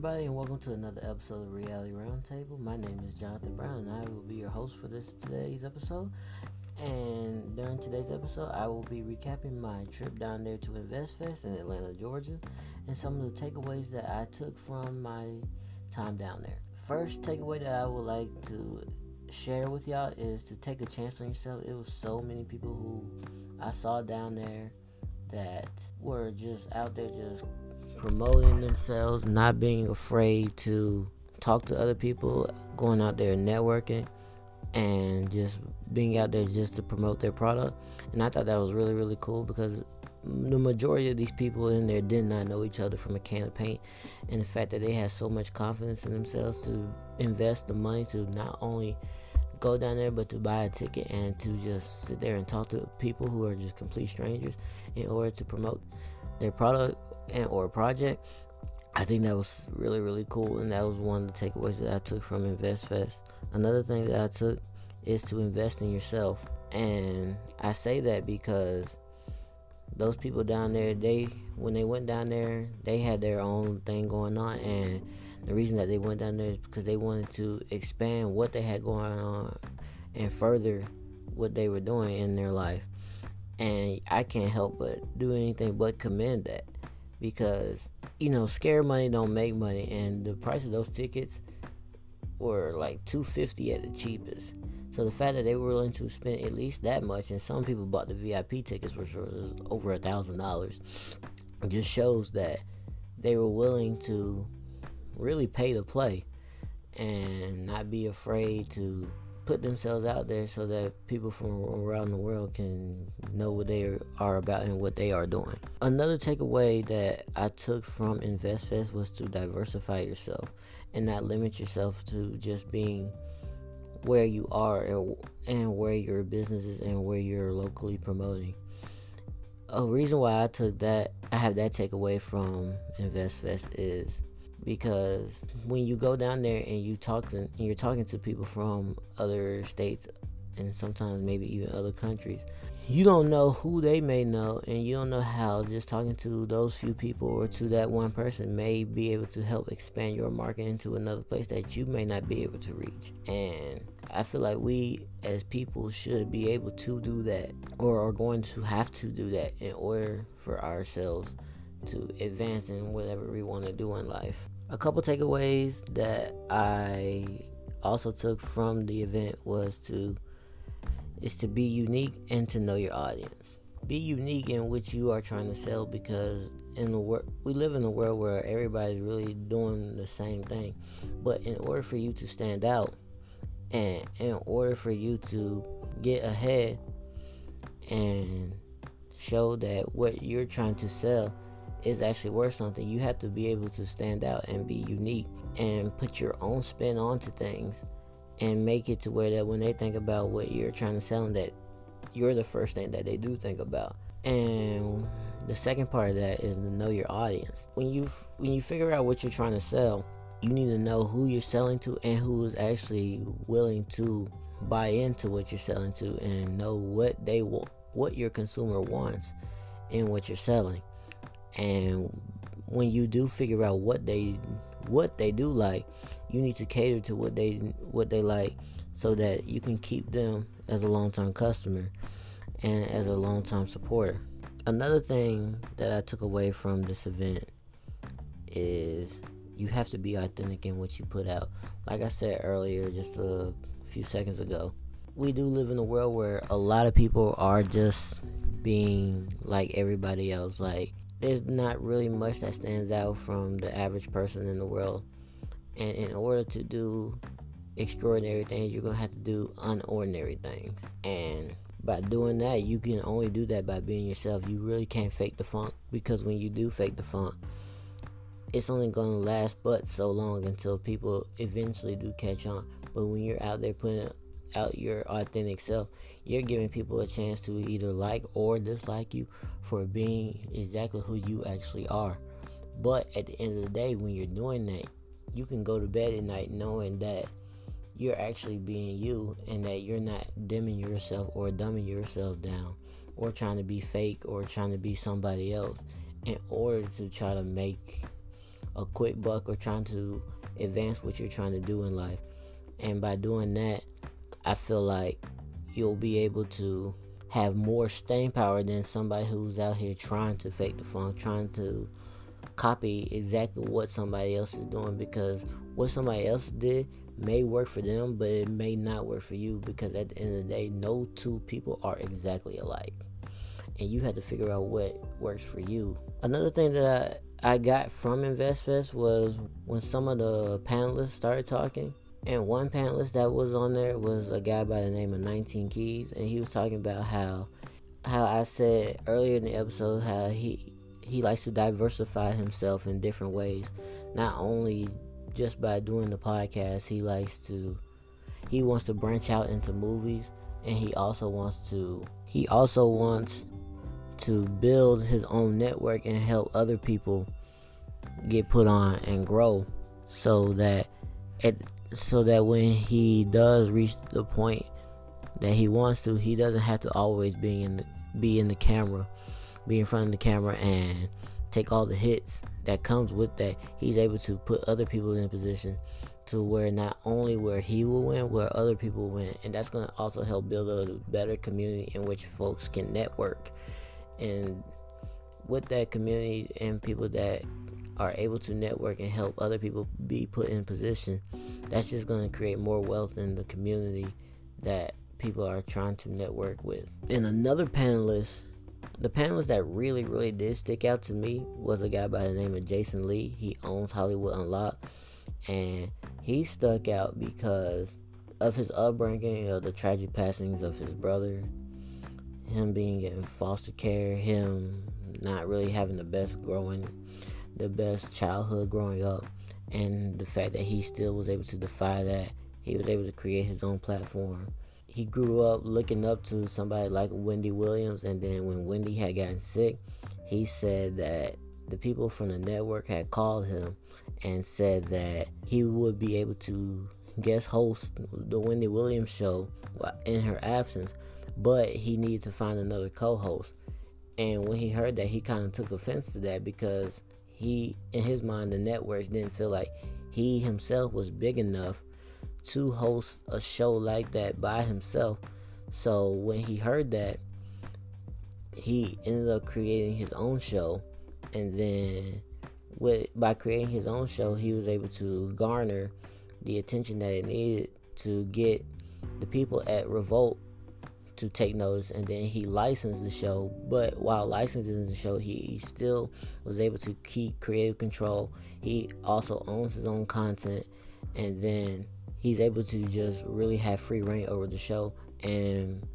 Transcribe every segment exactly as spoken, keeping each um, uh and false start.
everybody, and welcome to another episode of Reality Roundtable. My name is Jonathan Brown, and I will be your host for this today's episode. And during today's episode, I will be recapping my trip down there to InvestFest in Atlanta, Georgia, and some of the takeaways that I took from my time down there. First takeaway that I would like to share with y'all is to take a chance on yourself. It was so many people who I saw down there that were just out there just promoting themselves, not being afraid to talk to other people, going out there networking, and just being out there just to promote their product. And I thought that was really, really cool because the majority of these people in there did not know each other from a can of paint. And the fact that they had so much confidence in themselves to invest the money to not only go down there but to buy a ticket and to just sit there and talk to people who are just complete strangers in order to promote their product and or project. I think that was really, really cool, and that was one of the takeaways that I took from InvestFest. Another thing that I took is to invest in yourself, and I say that because those people down there, they when they went down there, they had their own thing going on, and the reason that they went down there is because they wanted to expand what they had going on and further what they were doing in their life. And I can't help but do anything but commend that, because you know, scare money don't make money, and the price of those tickets were like two hundred fifty dollars at the cheapest. So the fact that they were willing to spend at least that much, and some people bought the V I P tickets, which was over a thousand dollars, just shows that they were willing to really pay to play and not be afraid to put themselves out there so that people from around the world can know what they are about and what they are doing. Another takeaway that I took from InvestFest was to diversify yourself and not limit yourself to just being where you are and where your business is and where you're locally promoting. A reason why I took that, I have that takeaway from InvestFest is because when you go down there and you talk to, and you're talking to people from other states and sometimes maybe even other countries, you don't know who they may know, and you don't know how just talking to those few people or to that one person may be able to help expand your market into another place that you may not be able to reach. And I feel like we as people should be able to do that, or are going to have to do that in order for ourselves to advance in whatever we want to do in life. A couple takeaways that I also took from the event was to is to be unique and to know your audience. Be unique in which you are trying to sell, because in the wor- we live in a world where everybody's really doing the same thing. But in order for you to stand out, and in order for you to get ahead and show that what you're trying to sell is actually worth something, you have to be able to stand out and be unique and put your own spin onto things and make it to where that when they think about what you're trying to sell them, that you're the first thing that they do think about. And the second part of that is to know your audience. When you when you figure out what you're trying to sell, you need to know who you're selling to and who is actually willing to buy into what you're selling to, and know what they want, what your consumer wants in what you're selling. And when you do figure out what they what they do like, you need to cater to what they what they like, so that you can keep them as a long-term customer and as a long-term supporter. Another thing that I took away from this event is you have to be authentic in what you put out. Like I said earlier, just a few seconds ago, we do live in a world where a lot of people are just being like everybody else. Like, there's not really much that stands out from the average person in the world. And in order to do extraordinary things, you're going to have to do unordinary things. And by doing that, you can only do that by being yourself. You really can't fake the funk, because when you do fake the funk, it's only going to last but so long until people eventually do catch on. But when you're out there putting out your authentic self, you're giving people a chance to either like or dislike you for being exactly who you actually are. But at the end of the day, when you're doing that, you can go to bed at night knowing that you're actually being you, and that you're not dimming yourself or dumbing yourself down or trying to be fake or trying to be somebody else in order to try to make a quick buck or trying to advance what you're trying to do in life. And by doing that, I feel like you'll be able to have more staying power than somebody who's out here trying to fake the funk, trying to copy exactly what somebody else is doing, because what somebody else did may work for them, but it may not work for you, because at the end of the day, no two people are exactly alike, and you have to figure out what works for you. Another thing that I, I got from InvestFest was when some of the panelists started talking. And one panelist that was on there was a guy by the name of nineteen Keys, and he was talking about how how I said earlier in the episode how he he likes to diversify himself in different ways. Not only just by doing the podcast, he likes to he wants to branch out into movies, and he also wants to he also wants to build his own network and help other people get put on and grow, so that it so that when he does reach the point that he wants to, he doesn't have to always be in the, be in the camera, be in front of the camera and take all the hits that comes with that. He's able to put other people in a position to where not only where he will win, where other people win, and that's going to also help build a better community in which folks can network. And with that community and people that are able to network and help other people be put in position, that's just going to create more wealth in the community that people are trying to network with. And another panelist, the panelist that really, really did stick out to me was a guy by the name of Jason Lee. He owns Hollywood Unlocked, and he stuck out because of his upbringing, of the tragic passings of his brother, him being in foster care, him not really having the best growing the best childhood growing up, and the fact that he still was able to defy that. He was able to create his own platform. He grew up looking up to somebody like Wendy Williams, and then when Wendy had gotten sick, he said that the people from the network had called him and said that he would be able to guest host the Wendy Williams show in her absence, but he needed to find another co-host. And when he heard that, he kind of took offense to that, because he, in his mind, the networks didn't feel like he himself was big enough to host a show like that by himself. So when he heard that, he ended up creating his own show, and then with by creating his own show, he was able to garner the attention that it needed to get the people at Revolt to take notice, and then he licensed the show. But while licensing the show, he still was able to keep creative control. He also owns his own content, and then he's able to just really have free reign over the show. And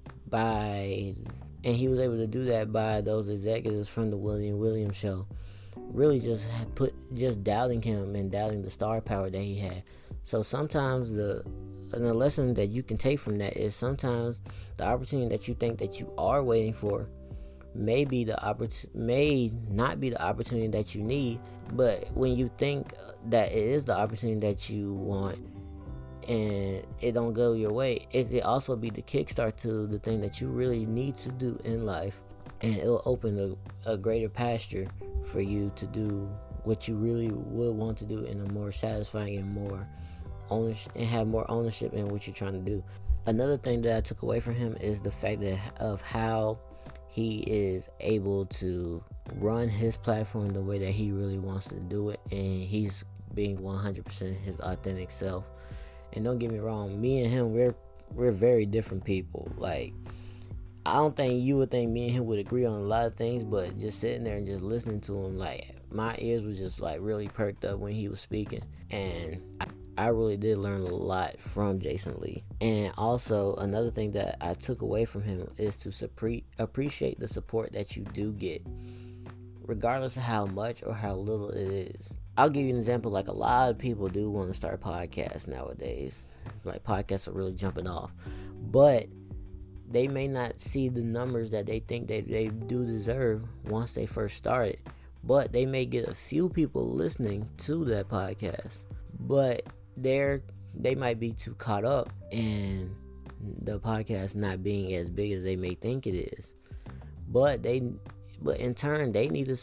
by and he was able to do that by those executives from the William Williams show really just put just doubting him and doubting the star power that he had. So sometimes the and the lesson that you can take from that is sometimes the opportunity that you think that you are waiting for may be the oppor- may not be the opportunity that you need, but when you think that it is the opportunity that you want and it don't go your way, it could also be the kickstart to the thing that you really need to do in life, and it'll open a, a greater pasture for you to do what you really would want to do in a more satisfying and more ownership and have more ownership in what you're trying to do. Another thing that I took away from him is the fact that of how he is able to run his platform the way that he really wants to do it, and he's being one hundred percent his authentic self. And don't get me wrong, me and him, we're we're very different people. Like, I don't think you would think me and him would agree on a lot of things, but just sitting there and just listening to him, like, my ears was just like really perked up when he was speaking, and I, I really did learn a lot from Jason Lee. And also, another thing that I took away from him is to suppre- appreciate the support that you do get, regardless of how much or how little it is. I'll give you an example. Like, a lot of people do want to start podcasts nowadays. Like, podcasts are really jumping off. But they may not see the numbers that they think that they do deserve once they first start it. But they may get a few people listening to that podcast. But they're they might be too caught up in the podcast not being as big as they may think it is. But they but in turn, they need to su-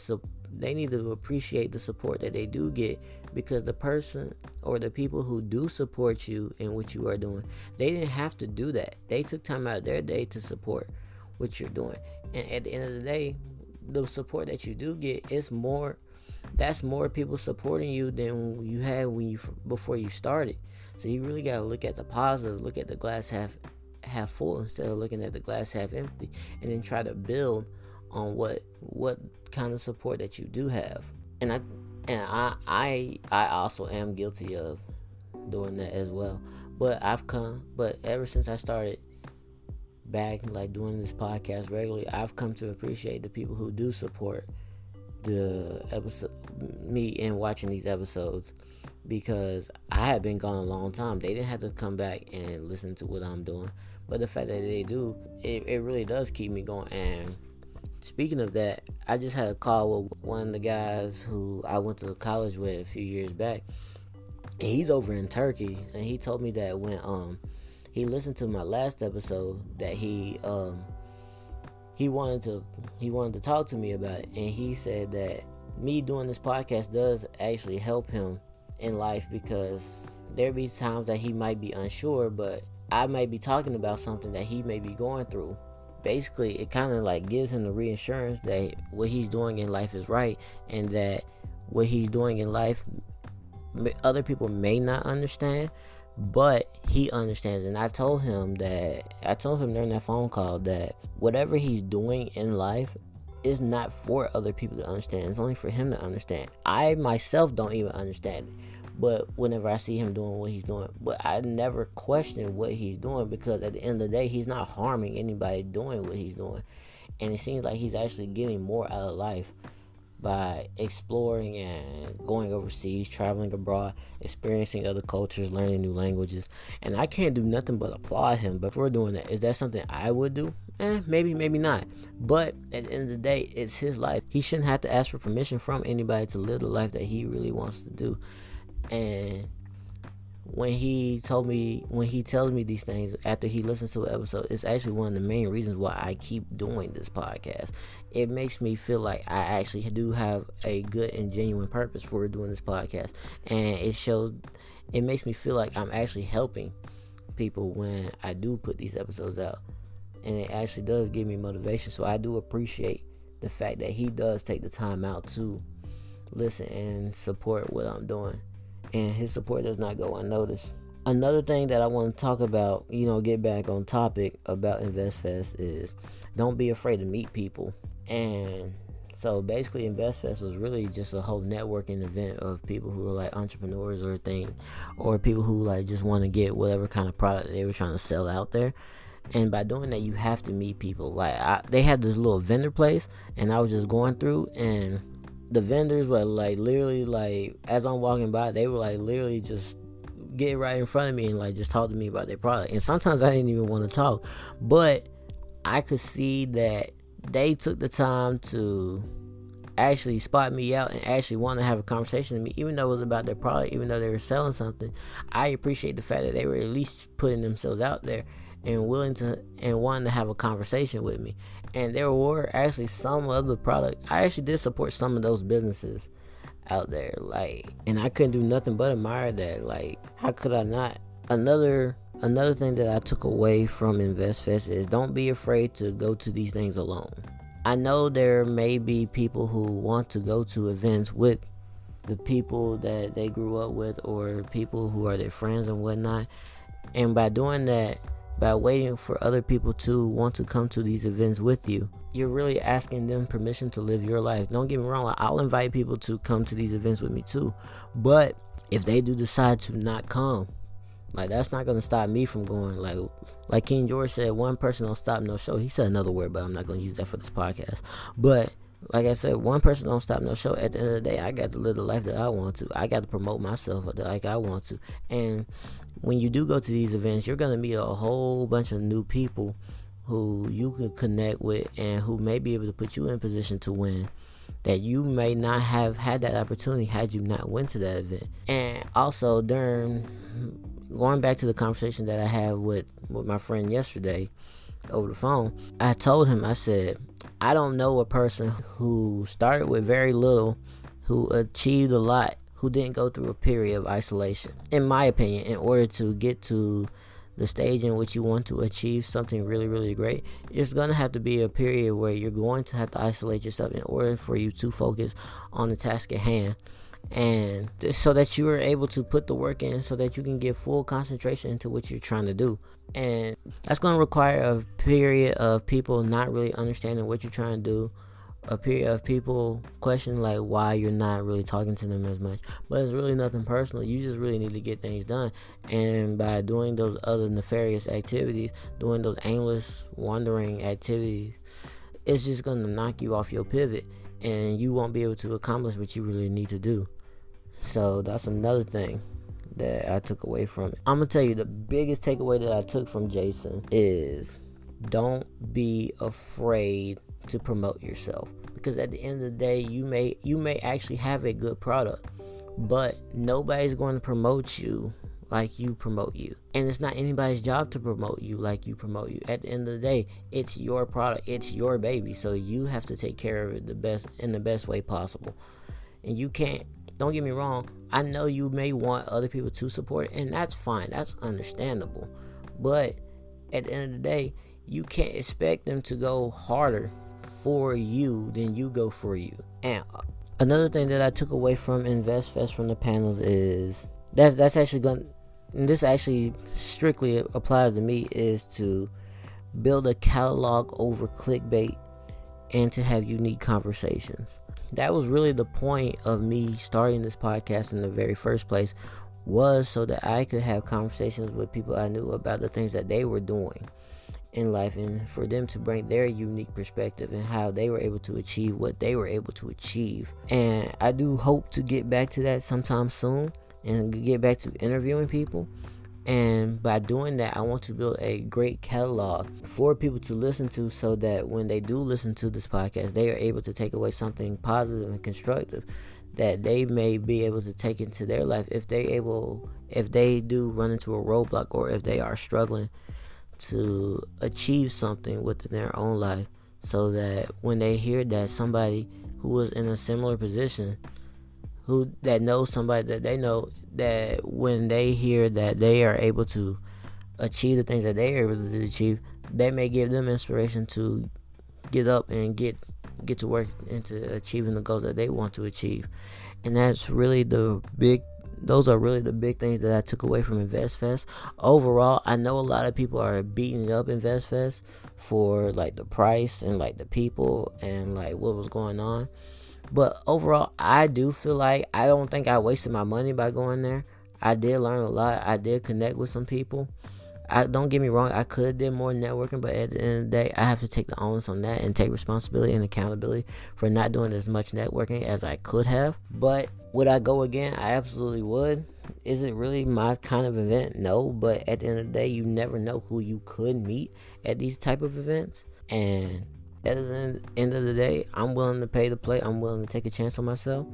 they need to appreciate the support that they do get, because the person or the people who do support you in what you are doing, they didn't have to do that. They took time out of their day to support what you're doing. And at the end of the day, the support that you do get is more, that's more people supporting you than you had when you before you started. So you really got to look at the positive, look at the glass half half full instead of looking at the glass half empty, and then try to build on what what kind of support that you do have. And I and I I I also am guilty of doing that as well. But I've come but ever since I started back like doing this podcast regularly, I've come to appreciate the people who do support the episode me and watching these episodes, because I had been gone a long time. They didn't have to come back and listen to what I'm doing, but the fact that they do, it, it really does keep me going. And speaking of that, I just had a call with one of the guys who I went to college with a few years back, and he's over in Turkey, and he told me that when um he listened to my last episode, that he um he wanted to he wanted to talk to me about it, and he said that me doing this podcast does actually help him in life, because there be times that he might be unsure, but I might be talking about something that he may be going through. Basically, it kind of like gives him the reassurance that what he's doing in life is right, and that what he's doing in life other people may not understand, but he understands. And I told him that I told him during that phone call that whatever he's doing in life is not for other people to understand. It's only for him to understand. I myself don't even understand it, but whenever I see him doing what he's doing, but I never question what he's doing, because at the end of the day, he's not harming anybody doing what he's doing. And it seems like he's actually getting more out of life by exploring and going overseas, traveling abroad, experiencing other cultures, learning new languages. And I can't do nothing but applaud him. But for doing that, is that something I would do? Eh, maybe, maybe not. But at the end of the day, it's his life. He shouldn't have to ask for permission from anybody to live the life that he really wants to do. And when he told me, when he tells me these things after he listens to an episode, it's actually one of the main reasons why I keep doing this podcast. It makes me feel like I actually do have a good and genuine purpose for doing this podcast, and it shows, it makes me feel like I'm actually helping people when I do put these episodes out, and it actually does give me motivation. So I do appreciate the fact that he does take the time out to listen and support what I'm doing. And his support does not go unnoticed. Another thing that I want to talk about, you know, get back on topic about InvestFest, is don't be afraid to meet people. And so basically InvestFest was really just a whole networking event of people who were like entrepreneurs or thing, or people who like just want to get whatever kind of product they were trying to sell out there. And by doing that, you have to meet people. Like I, they had this little vendor place, and I was just going through, and the vendors were like literally like, as I'm walking by, they were like literally just get right in front of me and like just talk to me about their product. And sometimes I didn't even want to talk, but I could see that they took the time to actually spot me out and actually want to have a conversation with me, even though it was about their product, even though they were selling something. I appreciate the fact that they were at least putting themselves out there and willing to and wanting to have a conversation with me. And there were actually some of the product, I actually did support some of those businesses out there, like, and I couldn't do nothing but admire that. Like, how could I not? Another another thing that I took away from InvestFest is don't be afraid to go to these things alone. I know there may be people who want to go to events with the people that they grew up with, or people who are their friends and whatnot, and by doing that, by waiting for other people to want to come to these events with you, you're really asking them permission to live your life. Don't get me wrong, like, I'll invite people to come to these events with me too, but if they do decide to not come, like, that's not going to stop me from going. Like like King George said, one person don't stop no show. He said another word, but I'm not going to use that for this podcast. But like I said, one person don't stop no show. At the end of the day, I got to live the life that I want to. I got to promote myself like I want to. And when you do go to these events, you're going to meet a whole bunch of new people who you can connect with, and who may be able to put you in a position to win, that you may not have had that opportunity had you not went to that event. And also, during going back to the conversation that I had with, with my friend yesterday, over the phone, I told him, I said, I don't know a person who started with very little, who achieved a lot, who didn't go through a period of isolation. In my opinion, in order to get to the stage in which you want to achieve something really, really great, it's going to have to be a period where you're going to have to isolate yourself in order for you to focus on the task at hand. And so that you are able to put the work in so that you can get full concentration into what you're trying to do. And that's going to require a period of people not really understanding what you're trying to do, a period of people questioning like why you're not really talking to them as much. But it's really nothing personal. You just really need to get things done. And by doing those other nefarious activities, doing those aimless wandering activities, it's just going to knock you off your pivot, and you won't be able to accomplish what you really need to do. So that's another thing that I took away from it. I'm going to tell you the biggest takeaway that I took from Jason is don't be afraid to promote yourself, because at the end of the day, you may you may actually have a good product, but nobody's going to promote you like you promote you, and it's not anybody's job to promote you like you promote you. At the end of the day, it's your product, it's your baby, so you have to take care of it the best in the best way possible. And you can't, don't get me wrong, I know you may want other people to support it, and that's fine, that's understandable, but at the end of the day, you can't expect them to go harder for you than you go for you. And another thing that I took away from InvestFest from the panels is that that's actually going, and this actually strictly applies to me, is to build a catalog over clickbait and to have unique conversations. That was really the point of me starting this podcast in the very first place, was so that I could have conversations with people I knew about the things that they were doing in life, and for them to bring their unique perspective and how they were able to achieve what they were able to achieve. And I do hope to get back to that sometime soon and get back to interviewing people. And by doing that, I want to build a great catalog for people to listen to, so that when they do listen to this podcast, they are able to take away something positive and constructive that they may be able to take into their life if they able if they do run into a roadblock, or if they are struggling to achieve something within their own life, so that when they hear that somebody who was in a similar position, who that knows somebody that they know, that when they hear that they are able to achieve the things that they are able to achieve, they may give them inspiration to get up and get get to work into achieving the goals that they want to achieve. And that's really the big Those are really the big things that I took away from InvestFest. Overall, I know a lot of people are beating up InvestFest for like the price and like the people and like what was going on. But overall, I do feel like I don't think I wasted my money by going there. I did learn a lot. I did connect with some people. I don't get me wrong, I could have did more networking, but at the end of the day, I have to take the onus on that and take responsibility and accountability for not doing as much networking as I could have. But would I go again? I absolutely would. Is it really my kind of event? No, but at the end of the day, you never know who you could meet at these type of events. And at the end of the day, I'm willing to pay the play. I'm willing to take a chance on myself.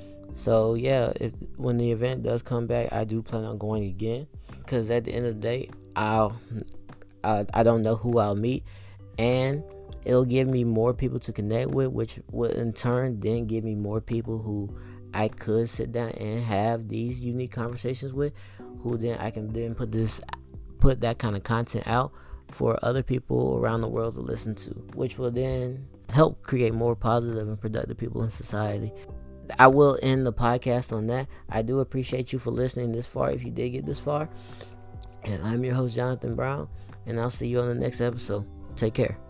So yeah, if when the event does come back, I do plan on going again, because at the end of the day, I'll I, I don't know who I'll meet, and it'll give me more people to connect with, which will in turn then give me more people who I could sit down and have these unique conversations with, who then I can then put this put that kind of content out for other people around the world to listen to, which will then help create more positive and productive people in society. I will end the podcast on that. I do appreciate you for listening this far, if you did get this far. And I'm your host, Jonathan Brown, and I'll see you on the next episode. Take care.